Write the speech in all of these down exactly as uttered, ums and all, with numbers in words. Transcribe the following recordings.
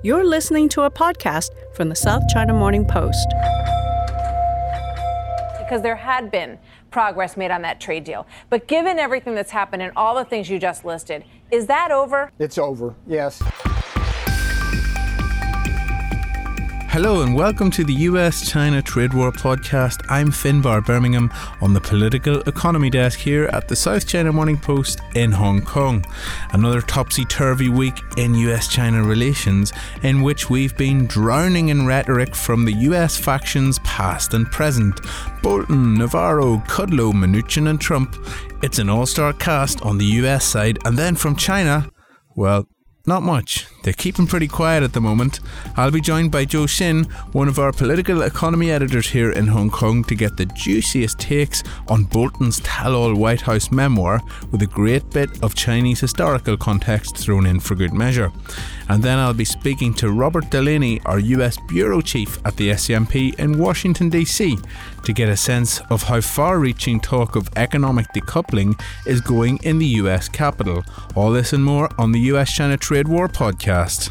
You're listening to a podcast from the South China Morning Post. Because there had been progress made on that trade deal. But given everything that's happened and all the things you just listed, is that over? It's over, yes. Hello and welcome to the U S China Trade War podcast. I'm Finbar Birmingham on the political economy desk here at the South China Morning Post in Hong Kong. Another topsy-turvy week in U S China relations in which we've been drowning in rhetoric from the U S factions past and present. Bolton, Navarro, Kudlow, Mnuchin and Trump. It's an all-star cast on the U S side, and then from China, well, not much. They're keeping pretty quiet at the moment. I'll be joined by Zhou Xin, one of our political economy editors here in Hong Kong, to get the juiciest takes on Bolton's tell-all White House memoir with a great bit of Chinese historical context thrown in for good measure. And then I'll be speaking to Robert Delaney, our U S Bureau Chief at the S C M P in Washington D C, to get a sense of how far-reaching talk of economic decoupling is going in the U S capital. All this and more on the U S China Trade War podcast.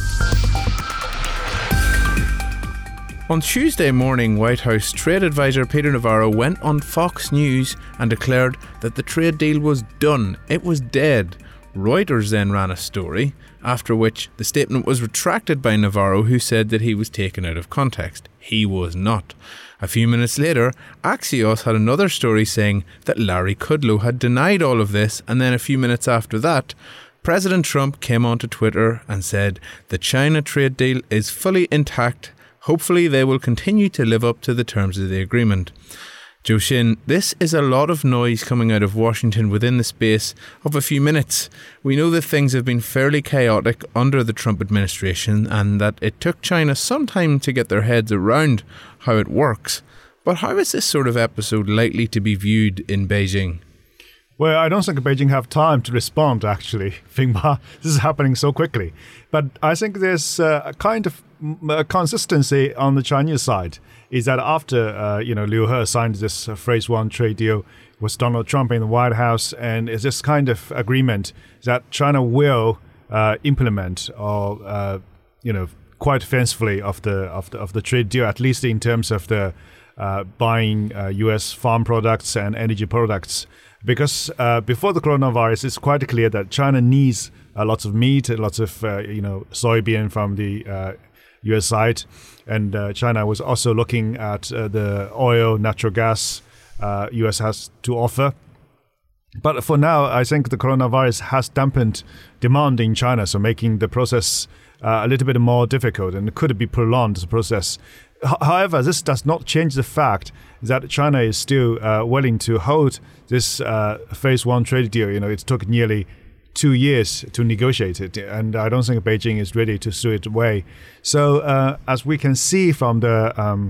On Tuesday morning, White House Trade Advisor Peter Navarro went on Fox News and declared that the trade deal was done. It was dead. Reuters then ran a story, after which the statement was retracted by Navarro, who said that he was taken out of context. He was not. A few minutes later, Axios had another story saying that Larry Kudlow had denied all of this, and then a few minutes after that, President Trump came onto Twitter and said the China trade deal is fully intact. Hopefully they will continue to live up to the terms of the agreement. Zhou Xin, this is a lot of noise coming out of Washington within the space of a few minutes. We know that things have been fairly chaotic under the Trump administration and that it took China some time to get their heads around how it works. But how is this sort of episode likely to be viewed in Beijing? Well, I don't think Beijing have time to respond, actually, Finbar. This is happening so quickly. But I think there's uh, a kind of uh, consistency on the Chinese side. Is that after, uh, you know, Liu He signed this uh, phase one trade deal with Donald Trump in the White House, and it's this kind of agreement that China will uh, implement or, uh, you know, quite fancifully of the, of the of the trade deal, at least in terms of the uh, buying uh, U S farm products and energy products. Because uh, before the coronavirus, it's quite clear that China needs uh, lots of meat, lots of, uh, you know, soybean from the uh, U S side. And uh, China was also looking at uh, the oil, natural gas uh, U S has to offer. But for now, I think the coronavirus has dampened demand in China, so making the process uh, a little bit more difficult and could be prolonged, the process. H- however, this does not change the fact that China is still uh, willing to hold this uh, phase one trade deal. You know, it took nearly two years to negotiate it, and I don't think Beijing is ready to throw it away. So, uh, as we can see from the um,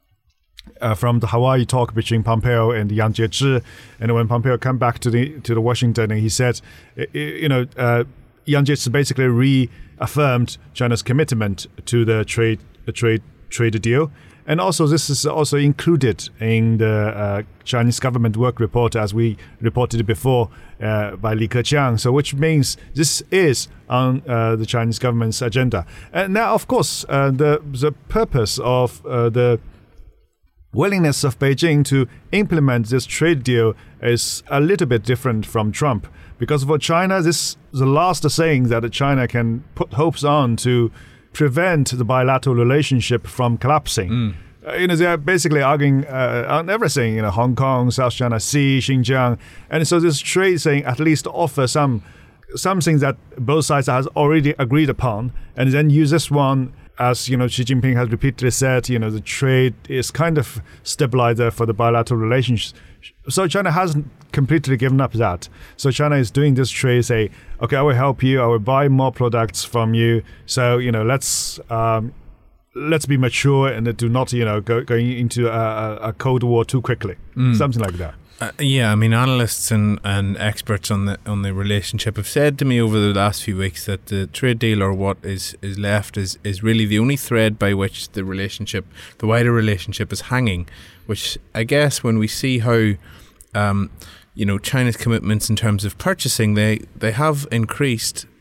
uh, from the Hawaii talk between Pompeo and Yang Jiechi, and when Pompeo came back to the to the Washington, and he said, you know, uh, Yang Jiechi basically reaffirmed China's commitment to the trade the trade trade deal. And also, this is also included in the uh, Chinese government work report, as we reported before uh, by Li Keqiang. So, which means this is on uh, the Chinese government's agenda. And now, of course, uh, the the purpose of uh, the willingness of Beijing to implement this trade deal is a little bit different from Trump, because for China, this is the last thing that China can put hopes on to prevent the bilateral relationship from collapsing. Mm. Uh, you know, they are basically arguing uh, on everything, you know, Hong Kong, South China Sea, Xinjiang. And so this trade thing at least offer some something that both sides has already agreed upon, and then use this one, as, you know, Xi Jinping has repeatedly said, you know, the trade is kind of stabilizer for the bilateral relations. So China hasn't completely given up that. So China is doing this trade, say, okay, I will help you, I will buy more products from you. So, you know, let's um, let's be mature and do not, you know, go going into a, a Cold War too quickly. Mm. Something like that. Uh, yeah, I mean, analysts and, and experts on the on the relationship have said to me over the last few weeks that the trade deal, or what is, is left, is, is really the only thread by which the relationship, the wider relationship, is hanging. Which I guess, when we see how, um, you know, China's commitments in terms of purchasing, they they have increased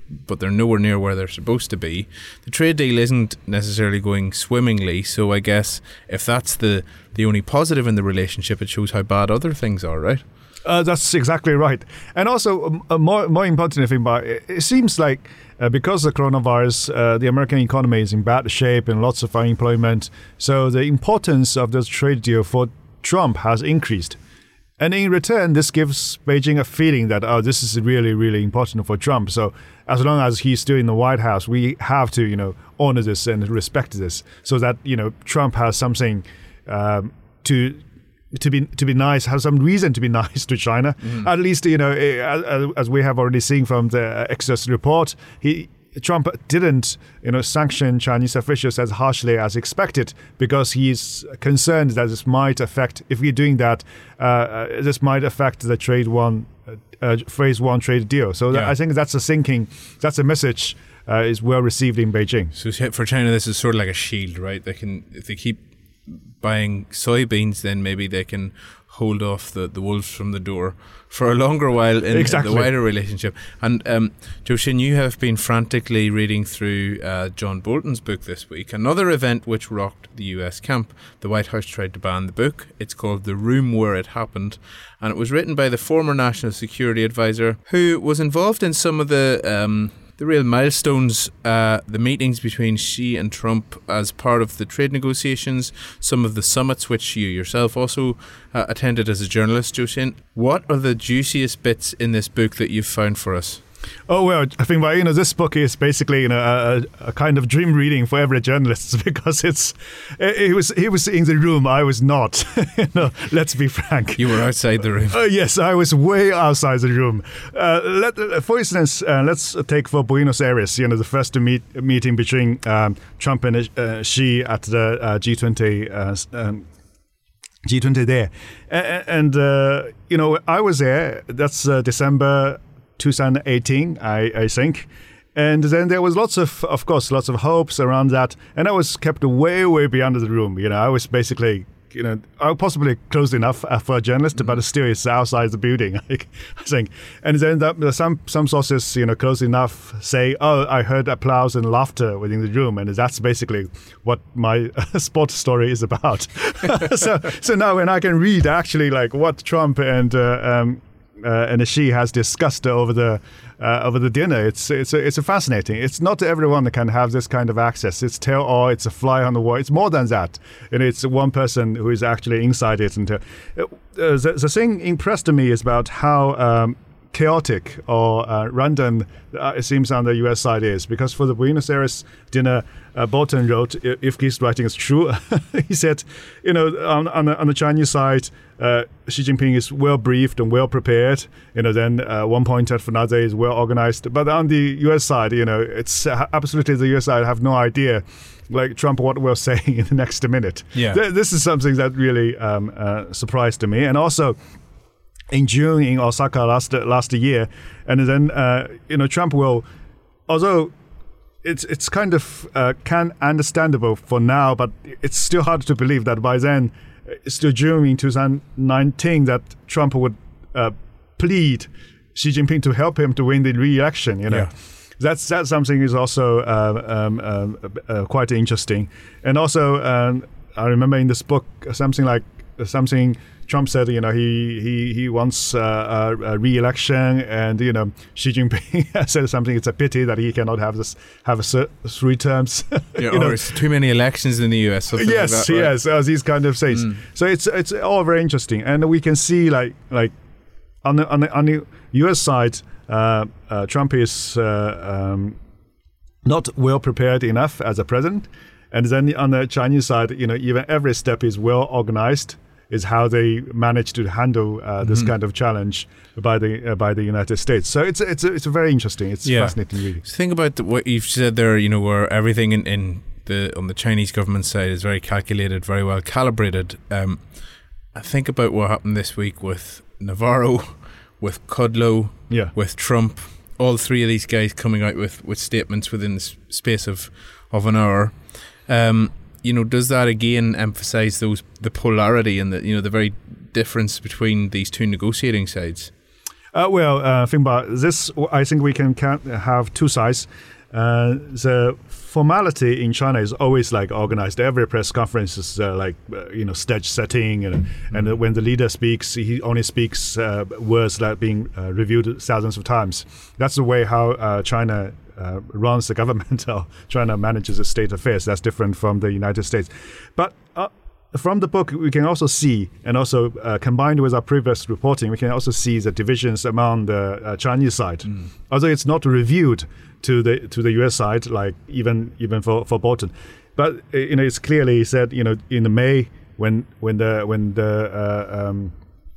but they're nowhere near where they're supposed to be. The trade deal isn't necessarily going swimmingly, so I guess if that's the, the only positive in the relationship, it shows how bad other things are, right? Uh, that's exactly right. And also, um, a more more important thing, but it, it seems like uh, because of the coronavirus, uh, the American economy is in bad shape and lots of unemployment. So the importance of this trade deal for Trump has increased. And in return, this gives Beijing a feeling that, oh, this is really, really important for Trump. So as long as he's still in the White House, we have to, you know, honor this and respect this, so that, you know, Trump has something um, to to be to be nice, has some reason to be nice to China. Mm. At least, you know, as, as we have already seen from the Axios report, he Trump didn't, you know, sanction Chinese officials as harshly as expected, because he's concerned that this might affect, if we're doing that, uh, this might affect the trade one, uh, phase one trade deal. So yeah. that, I think that's a thinking, that's a message uh, is well received in Beijing. So for China, this is sort of like a shield, right? They can, if they keep buying soybeans, then maybe they can hold off the, the wolves from the door for a longer while in, exactly. in the wider relationship. And um, Joe-Shin, you have been frantically reading through uh, John Bolton's book this week, another event which rocked the U S camp. The White House tried to ban the book. It's called The Room Where It Happened, and it was written by the former National Security Advisor, who was involved in some of the um, the real milestones, uh, the meetings between Xi and Trump as part of the trade negotiations, some of the summits which you yourself also uh, attended as a journalist, Joe-Shin. What are the juiciest bits in this book that you've found for us? Oh, well, I think, well, you know, this book is basically, you know, a, a kind of dream reading for every journalist, because it's, it was, he was in the room, I was not. You know, let's be frank. You were outside the room. Uh, yes, I was way outside the room. Uh, let, for instance, uh, let's take for Buenos Aires, you know, the first meet, meeting between um, Trump and uh, Xi at the uh, G twenty uh, um, G twenty there. And, uh, you know, I was there. That's uh, December twenty eighteen, I, I think. And then there was lots of, of course, lots of hopes around that. And I was kept way, way beyond the room. You know, I was basically, you know, I was possibly close enough for a journalist, mm-hmm. but still it's outside the building, I think. And then that, some some sources, you know, close enough say, oh, I heard applause and laughter within the room. And that's basically what my sports story is about. so so now when I can read actually like what Trump and uh, um, Uh, and Xi has discussed over the uh, over the dinner. It's it's a, it's a fascinating. It's not everyone that can have this kind of access. It's tell all. It's a fly on the wall. It's more than that. And it's one person who is actually inside it. And uh, the, the thing impressed me is about how um, chaotic or uh, random uh, it seems on the U S side is, because for the Buenos Aires dinner, uh, Bolton wrote, if his writing is true, he said, you know, on, on, the, on the Chinese side, uh, Xi Jinping is well briefed and well prepared. You know, then uh, one point after another is well organized. But on the U S side, you know, it's uh, absolutely the U S side have no idea, like Trump, what we're saying in the next minute. Yeah. Th- this is something that really um, uh, surprised me. And also, in June in Osaka last last year, and then uh, you know Trump will, although it's it's kind of uh, can understandable for now, but it's still hard to believe that by then, it's still June in two thousand nineteen, that Trump would uh, plead Xi Jinping to help him to win the re-election. You know. Yeah. That's that's something is also uh, um, uh, uh, quite interesting, and also um, I remember in this book something like something. Trump said, you know, he he he wants uh, a, a re-election, and you know, Xi Jinping said something. It's a pity that he cannot have this have a three terms. Yeah, or know. It's too many elections in the U S. Yes, like that, right? yes, as these kind of things. Mm. So it's it's all very interesting, and we can see like like on the on the, on the U S side, uh, uh, Trump is uh, um, not well prepared enough as a president, and then on the Chinese side, you know, even every step is well organized. Is how they manage to handle uh, this mm-hmm. kind of challenge by the uh, by the United States. So it's it's it's very interesting. It's yeah. fascinating, really. So think about the, what you've said there. You know, where everything in, in the on the Chinese government side is very calculated, very well calibrated. Um, I think about what happened this week with Navarro, with Kudlow, yeah. with Trump. All three of these guys coming out with, with statements within the space of of an hour. Um, You know, does that again emphasize those the polarity and the you know the very difference between these two negotiating sides? Uh, well, uh, Finbar, this I think we can can have two sides. Uh, the formality in China is always like organized. Every press conference is uh, like uh, you know stage setting, and mm-hmm. and uh, when the leader speaks, he only speaks uh, words that are being uh, reviewed thousands of times. That's the way how uh, China uh, runs the government, or China manages the state affairs. That's different from the United States, but. Uh, From the book, we can also see, and also uh, combined with our previous reporting, we can also see the divisions among the uh, Chinese side. Mm. Although it's not reviewed to the to the U S side, like even even for, for Bolton, but uh, you know it's clearly said, you know, in May when when the when the uh, um,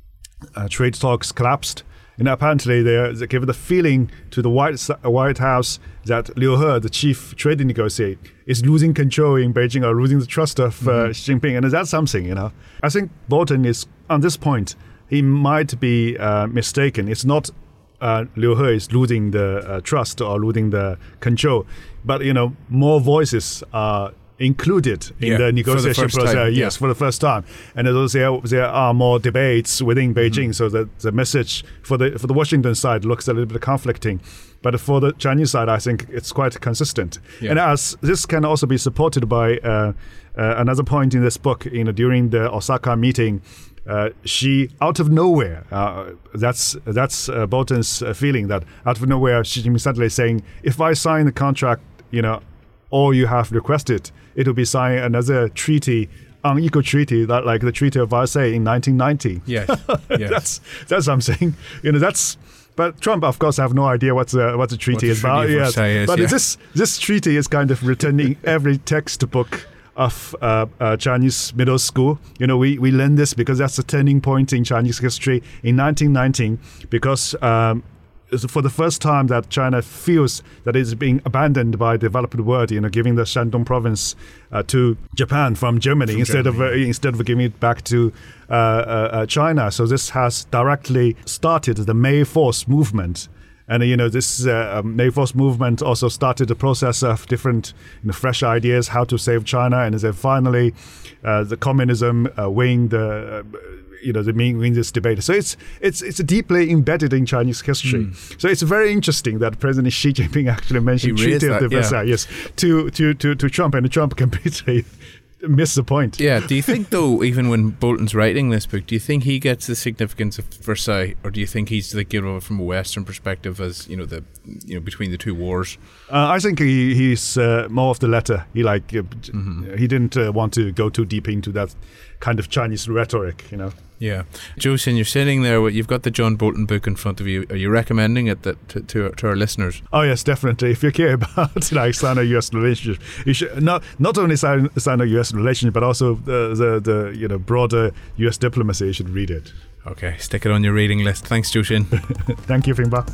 uh, trade talks collapsed. And apparently, they, they give the feeling to the White White House that Liu He, the chief trade negotiator, is losing control in Beijing or losing the trust of uh, mm-hmm. Xi Jinping, and that's something, you know. I think Bolton is on this point. He might be uh, mistaken. It's not uh, Liu He is losing the uh, trust or losing the control, but you know, more voices are included in yeah, the negotiation the process. Time, yes, yeah. for the first time, and there there are more debates within Beijing. Mm-hmm. So that the message for the for the Washington side looks a little bit conflicting, but for the Chinese side, I think it's quite consistent. Yeah. And as this can also be supported by uh, uh, another point in this book, you know, during the Osaka meeting. Uh, she out of nowhere. Uh, that's that's uh, Bolton's uh, feeling that out of nowhere, Xi Jinping suddenly saying, "If I sign the contract, you know, all you have requested, it will be signing another treaty, unequal treaty, that like the Treaty of Versailles in nineteen ninety." Yes, yes. that's that's what I'm saying. You know, that's. But Trump, of course, have no idea what the what the treaty what is the about. Treaty of Yes, Versailles is, but yeah. this this treaty is kind of written in every textbook of uh, uh, Chinese middle school. You know, we, we learn this because that's a turning point in Chinese history in nineteen nineteen, because um, it's for the first time that China feels that it's being abandoned by the developed world, you know, giving the Shandong province uh, to Japan from Germany from instead Germany. of uh, instead of giving it back to uh, uh, China. So this has directly started the May fourth movement. And, you know, this uh, May fourth movement also started the process of different you know, fresh ideas, how to save China. And then finally, uh, the communism uh, win the, uh, you know, the win this debate. So it's it's it's deeply embedded in Chinese history. Mm. So it's very interesting that President Xi Jinping actually mentioned Treaty of Versailles, yes, to, to, to, to Trump, and Trump completely miss the point. Yeah. Do you think, though, even when Bolton's writing this book, do you think he gets the significance of Versailles, or do you think he's like, you know, from a Western perspective, as you know, the you know between the two wars? Uh, I think he, he's uh, more of the latter. He like uh, mm-hmm. he didn't uh, want to go too deep into that kind of Chinese rhetoric, you know. Yeah, Joseon, you're sitting there. You've got the John Bolton book in front of you. Are you recommending it that to, to, to our listeners? Oh yes, definitely. If you care about like Sino-U S relationship, you should not not only Sino-U S relationship, but also the, the the you know broader U S diplomacy. You should read it. Okay, stick it on your reading list. Thanks, Joseon. Thank you, Finbar.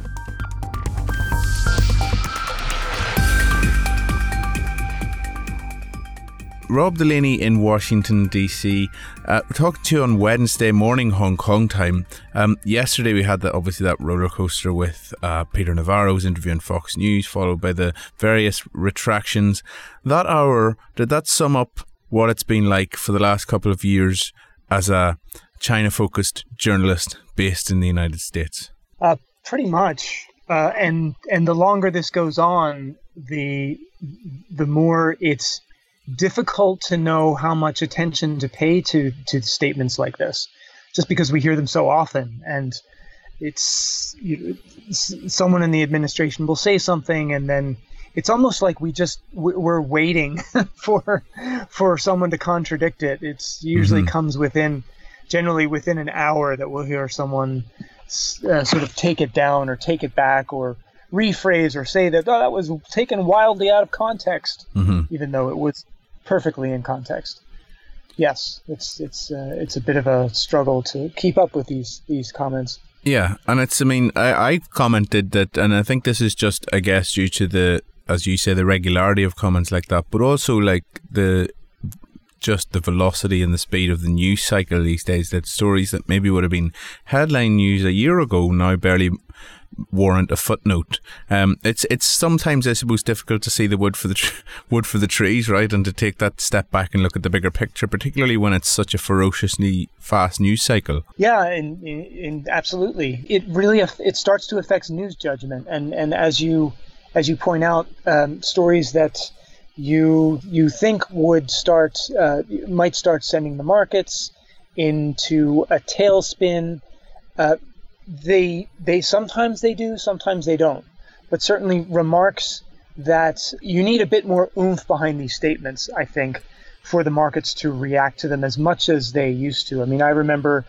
Rob Delaney in Washington, D C. Uh, we're talking to you on Wednesday morning, Hong Kong time. Um, yesterday we had that, obviously that roller coaster with uh, Peter Navarro's interview on Fox News, followed by the various retractions. That hour, did that sum up what it's been like for the last couple of years as a China-focused journalist based in the United States? Uh, pretty much. Uh, and and the longer this goes on, the the more it's difficult to know how much attention to pay to to statements like this, just because we hear them so often. And it's, you, someone in the administration will say something, and then it's almost like we just we're waiting for for someone to contradict it. It's usually mm-hmm. comes within generally within an hour that we'll hear someone uh, sort of take it down or take it back or rephrase or say that, oh, that was taken wildly out of context, mm-hmm. even though it was perfectly in context. Yes, it's it's uh, it's a bit of a struggle to keep up with these these comments. Yeah, and it's, I mean, I, I commented that, and I think this is just, I guess, due to the, as you say, the regularity of comments like that, but also like the just the velocity and the speed of the news cycle these days, that stories that maybe would have been headline news a year ago now barely warrant a footnote. Um, it's it's sometimes, I suppose, difficult to see the wood for the tr- wood for the trees, right, and to take that step back and look at the bigger picture, particularly when it's such a ferociously fast news cycle. Yeah, and, and absolutely, it really it starts to affect news judgment, and and as you as you point out, um, stories that you you think would start uh, might start sending the markets into a tailspin. Uh, they they sometimes they do, sometimes they don't. But certainly remarks that you need a bit more oomph behind these statements, I think, for the markets to react to them as much as they used to. I mean, I remember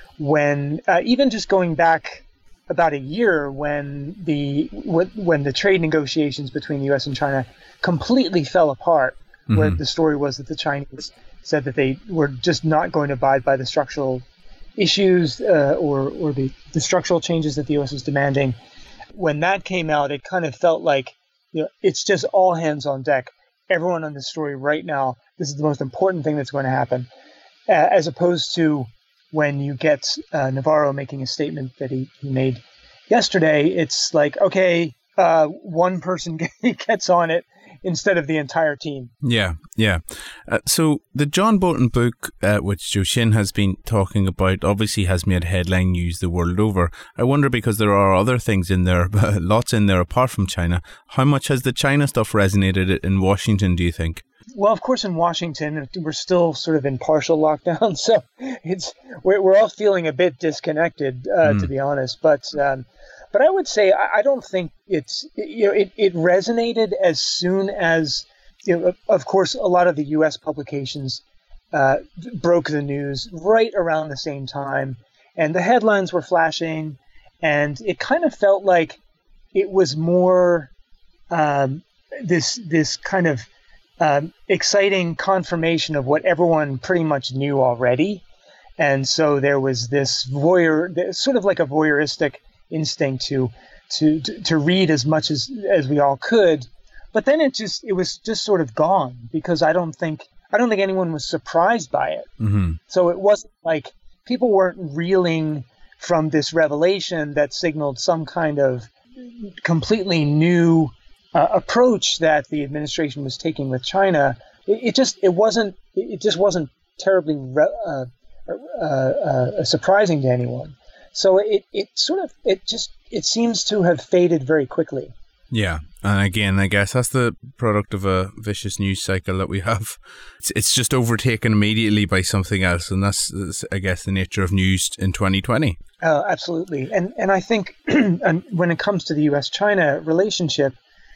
when uh, even just going back about a year when the when the trade negotiations between the U S and China completely fell apart, mm-hmm. where the story was that the Chinese said that they were just not going to abide by the structural issues uh, or or the, the structural changes that the U S was demanding. When that came out, it kind of felt like, you know, it's just all hands on deck. Everyone on this story right now, this is the most important thing that's going to happen, uh, as opposed to when you get uh, Navarro making a statement that he, he made yesterday. It's like, okay, uh, one person gets on it instead of the entire team. Yeah, yeah. Uh, so the John Bolton book, uh, which Zhou Xin has been talking about, obviously has made headline news the world over. I wonder, because there are other things in there, lots in there apart from China, how much has the China stuff resonated in Washington, do you think? Well, of course, in Washington, we're still sort of in partial lockdown, so it's we're, we're all feeling a bit disconnected, uh, mm. to be honest. But um, but I would say I, I don't think it's you know it, it resonated as soon as, you know, of course, a lot of the U S publications uh, broke the news right around the same time, and the headlines were flashing, and it kind of felt like it was more um, this this kind of Um, exciting confirmation of what everyone pretty much knew already. And so there was this voyeur, sort of like a voyeuristic instinct to, to, to read as much as, as we all could. But then it just, it was just sort of gone, because I don't think, I don't think anyone was surprised by it. Mm-hmm. So it wasn't like people weren't reeling from this revelation that signaled some kind of completely new Uh, approach that the administration was taking with China. It, it just it wasn't it just wasn't terribly re, uh, uh, uh, surprising to anyone. So it it sort of it just it seems to have faded very quickly. Yeah, and again, I guess that's the product of a vicious news cycle that we have. It's, it's just overtaken immediately by something else, and that's, that's I guess, the nature of news in twenty twenty. Uh, absolutely, and and I think when it comes to the U S China relationship,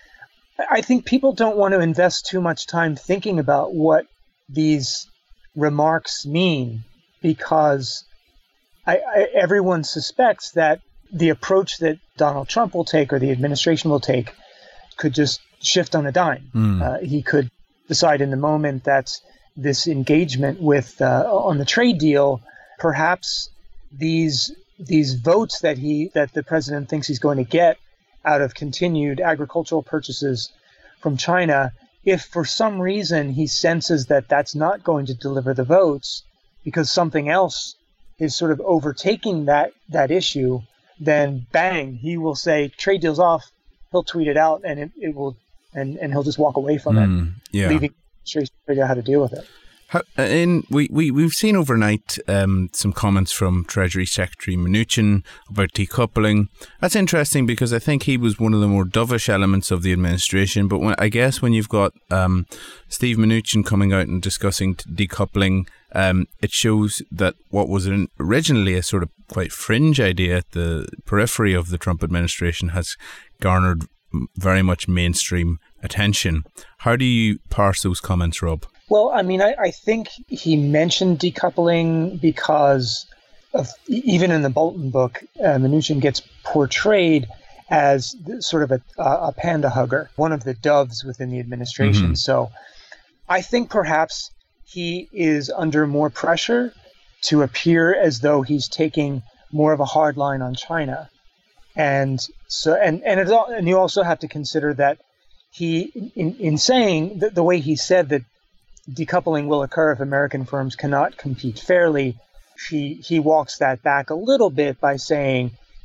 I think people don't want to invest too much time thinking about what these remarks mean, because I, I, everyone suspects that the approach that Donald Trump will take or the administration will take could just shift on a dime. Mm. Uh, he could decide in the moment that this engagement with uh, on the trade deal, perhaps these these votes that he that the president thinks he's going to get out of continued agricultural purchases from China, if for some reason he senses that that's not going to deliver the votes because something else is sort of overtaking that that issue, then bang, he will say trade deal's off. He'll tweet it out, and it, it will, and, and he'll just walk away from mm, it, yeah. leaving the to figure out how to deal with it. How, in, we, we, we've seen overnight um, some comments from Treasury Secretary Mnuchin about decoupling. That's interesting, because I think he was one of the more dovish elements of the administration. But when, I guess when you've got um, Steve Mnuchin coming out and discussing decoupling, um, it shows that what was an, originally a sort of quite fringe idea at the periphery of the Trump administration has garnered very much mainstream attention. How do you parse those comments, Rob? Well, I mean, I, I think he mentioned decoupling because of, even in the Bolton book, uh, Mnuchin gets portrayed as sort of a, a panda hugger, one of the doves within the administration. Mm-hmm. So I think perhaps he is under more pressure to appear as though he's taking more of a hard line on China. And so, and, and, it's all, and you also have to consider that he, in, in saying the, the way he said that decoupling will occur if American firms cannot compete fairly, he he walks that back a little bit by saying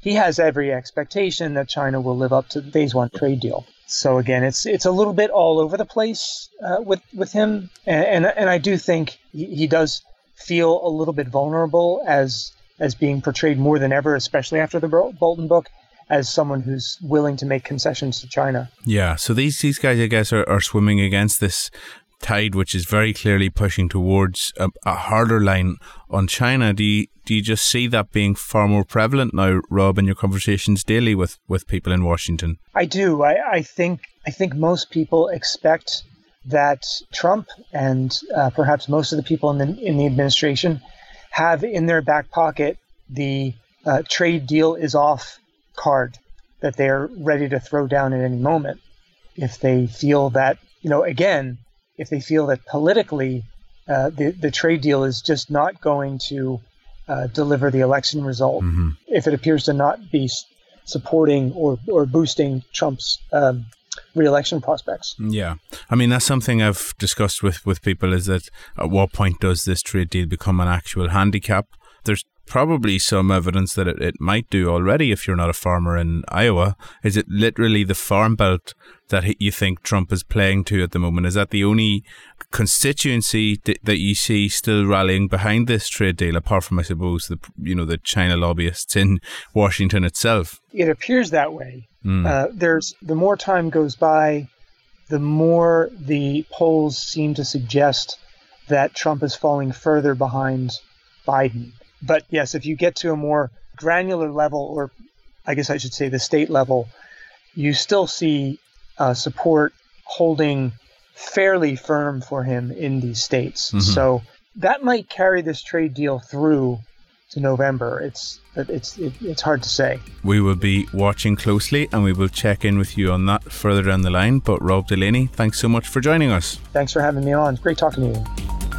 he has every expectation that China will live up to the phase one trade deal. So again, it's it's a little bit all over the place uh, with with him, and, and and I do think he, he does feel a little bit vulnerable as as being portrayed more than ever, especially after the Bolton book, as someone who's willing to make concessions to China. Yeah, so these these guys, I guess, are, are swimming against this tide, which is very clearly pushing towards a, a harder line on China. Do you, do you just see that being far more prevalent now, Rob, in your conversations daily with, with people in Washington? I do. I, I think I think most people expect that Trump and uh, perhaps most of the people in the in the administration have in their back pocket the uh, trade deal is off card that they're ready to throw down at any moment if they feel that, you know, again, if they feel that politically uh, the, the trade deal is just not going to uh, deliver the election result, mm-hmm. if it appears to not be supporting or, or boosting Trump's um, re-election prospects. Yeah. I mean, that's something I've discussed with, with people, is that at what point does this trade deal become an actual handicap? There's probably some evidence that it, it might do already if you're not a farmer in Iowa. Is it literally the farm belt that you think Trump is playing to at the moment? Is that the only constituency th- that you see still rallying behind this trade deal, apart from, I suppose, the you know the China lobbyists in Washington itself? It appears that way. Mm. Uh, there's the more time goes by, the more the polls seem to suggest that Trump is falling further behind Biden. But yes, if you get to a more granular level, or I guess I should say the state level, you still see uh, support holding fairly firm for him in these states. Mm-hmm. So that might carry this trade deal through to November. It's it's it, it's hard to say. We will be watching closely, and we will check in with you on that further down the line. But Rob Delaney, thanks so much for joining us. Thanks for having me on. It's great talking to you.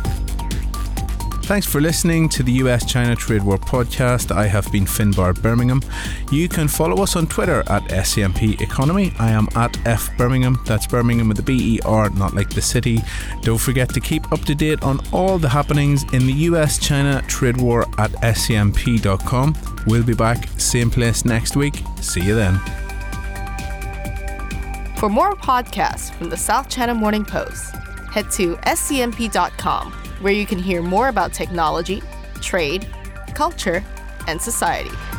Thanks for listening to the U S China Trade War podcast. I have been Finbar Birmingham. You can follow us on Twitter at S C M P Economy. I am at F Birmingham. That's Birmingham with a B E R, not like the city. Don't forget to keep up to date on all the happenings in the U S China Trade War at S C M P dot com. We'll be back, same place next week. See you then. For more podcasts from the South China Morning Post, head to S C M P dot com, where you can hear more about technology, trade, culture, and society.